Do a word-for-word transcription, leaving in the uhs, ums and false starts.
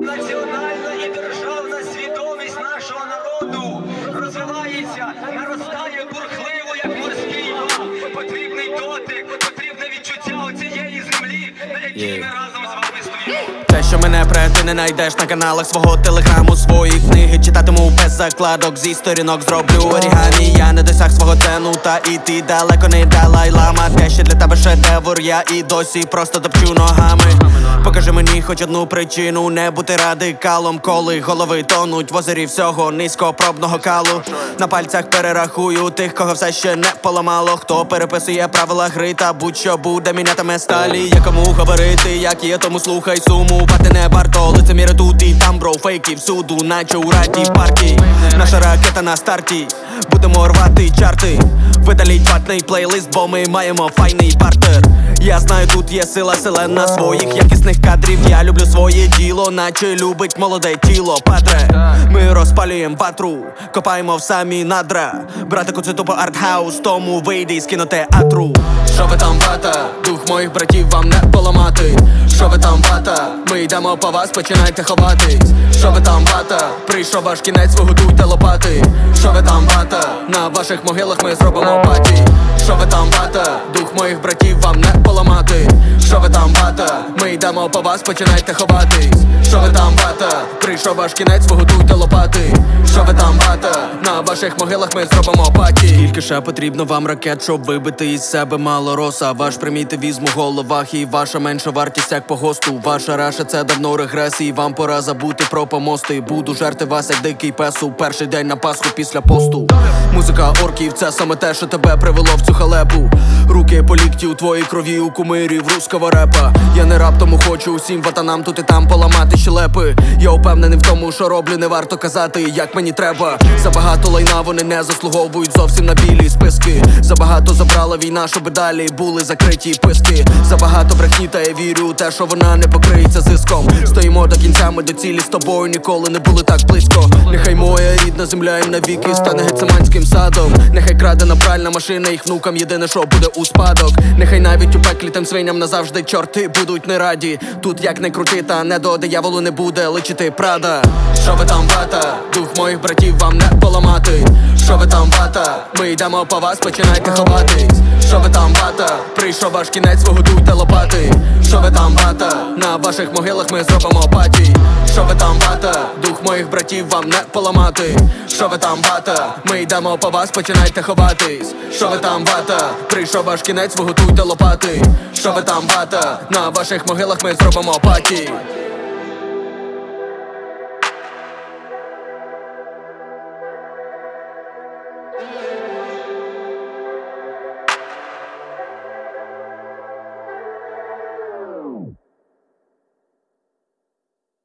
Національна і державна свідомість нашого народу розвивається, наростає бурхливо, як морський вал. Потрібний дотик, потрібне відчуття оцієї землі, на якій ми разом з вами стоїмо. Те, що мене прес, ти не знайдеш на каналах свого телеграму, свої книги читатиму без закладок, зі сторінок зроблю орігамі. Я не досяг свого цену, та і ти далеко не Далай-лама. Те, що для тебе шедевр, я і досі просто топчу ногами. Покажи мені хоч одну причину не бути радикалом, коли голови тонуть в озері всього низькопробного калу. На пальцях перерахую тих, кого все ще не поламало, хто переписує правила гри та будь-що буде мінятиме сталі. Якому говорити, як є, тому слухай, сумувати не варто. Лицеміри тут і там, бро, фейки всюду, наче у раді парті. Наша ракета на старті, будемо рвати чарти. Видаліть ватний плейлист, бо ми маємо файний партер. Я знаю, тут є сила селена своїх якісних кадрів. Я люблю своє діло, наче любить молоде тіло. Патре, ми розпалюємо ватру, копаємо в самі надра. Братику, це тупо артхаус, тому вийди з кінотеатру. Що ви там, вата? Дух моїх братів вам не поламати. Що ви там, вата? Ми йдемо по вас, починайте ховатись. Що ви там, вата? Прийшов ваш кінець, ви готуйте лопати. Що ви там, вата? На ваших могилах ми зробимо паті. Що ви там, вата? Дух моїх братів вам не поламати. Що ви там, вата? Ми йдемо по вас, починайте ховатись. Що ви там, вата? Прийшов ваш кінець, ви готуйте лопати. Що ви там, вата? На ваших могилах ми зробимо паті. Скільки ще потрібно вам ракет, щоб вибити із себе мало роса? Ваш примітивізм у головах і ваша менша вартість як по госту. Ваша раша це давно регрес, і вам пора забути про помости. Буду жерти вас як дикий пес у перший день на Пасху після посту. Музика орків, це саме те, що тебе привело в цю халепу. Руки по лікті у твоїй крові, у кумирів руского репа. Я не раб, тому хочу усім ватанам тут і там поламати щелепи. Я упевнений в тому, що роблю, не варто казати, як мені треба. Забагато лайна вони не заслуговують зовсім на білі списки. Забагато забрала війна, щоб далі були закриті писки. Забагато брехні, та я вірю у те, що вона не покриється зиском. Стоїмо до кінця, ми до цілі з тобою ніколи не були так близько. Нехай моя рідна земля їм навіки стане гециманським садом. Нехай крадена пральна машина їх внукам єдине, що буде у спадок. Нехай навіть у пеклі тим свиням назавжди чорти будуть не раді. Тут як не крути, та не до дияволу не буде личити прада. Що ви там, вата? Дух моїх братів вам не поламати. Що ви там, вата? Ми йдемо по вас, починайте ховатись. Що ви там, вата? Прийшов ваш кінець, ви готуйте лопати. Що ви там, вата? На ваших могилах ми зробимо паті. Що ви там, вата? Дух моїх братів вам не поламати. Що ви там, вата? Ми йдемо по вас, починайте ховатись. Що ви там, вата? Прийшов ваш кінець, ви готуйте лопати. Що ви там, вата? На ваших могилах ми зробимо паті.